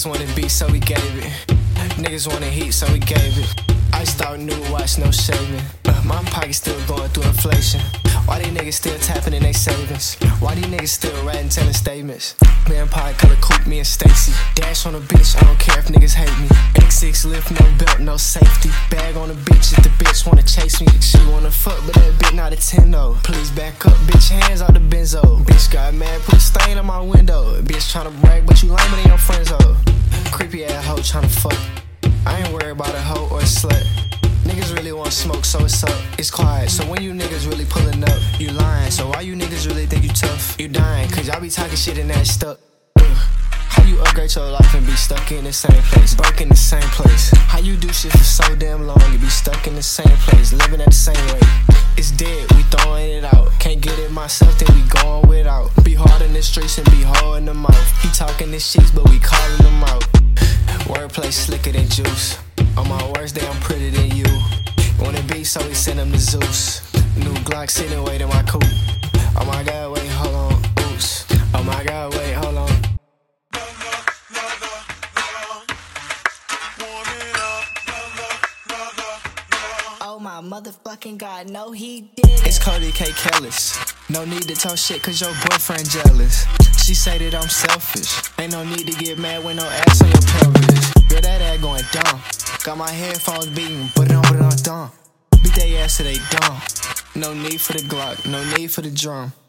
Niggas wanted beat, so we gave it. Niggas wanted heat, so we gave it. Iced out new watch, no shaving. My pocket still going through inflation. Why these niggas still tapping in they savings? Why these niggas still writing, telling statements? Vampire color coupe, me and Stacy. Dash on a bitch, I don't care if niggas hate me. X6 lift, no belt, no safety. Bag on a bitch if the bitch wanna chase me. She wanna fuck, but that bitch not a 10 though. Please back up, bitch, hands out the benzo. Bitch got mad, put a stain on my window. Bitch tryna brag, but you lame than your friends though. Creepy ass hoe tryna fuck. I ain't worried about a hoe or a slut. Niggas really want smoke, so it's up, it's quiet. So when you niggas really pulling up, you lying. So why you niggas really think you tough? You dying, cause y'all be talking shit and that stuck. How you upgrade your life and be stuck in the same place? Broke in the same place. How you do shit for so damn long, you be stuck in the same place, living at the same rate. It's dead, we throwing it out. Can't get it myself, then we going without. Be hard in the streets and be hard in the mouth. He talking the sheets, but we calling them out. Wordplay slicker than juice. On my worst day, I'm prettier than you. Wanna be, so we send him to Zeus. New Glock sitting, waiting my coupe. Oh my god, wait, hold on, oops. Oh my god, wait, hold on. Oh my motherfucking god, no he didn't. It's Cody K. Kellis. No need to talk shit cause your boyfriend jealous. She say that I'm selfish. Ain't no need to get mad with no ass on your pelvis. Girl, that ass going dumb. Got my headphones beating, put it on dumb. Beat they ass till they dumb. No need for the Glock, no need for the drum.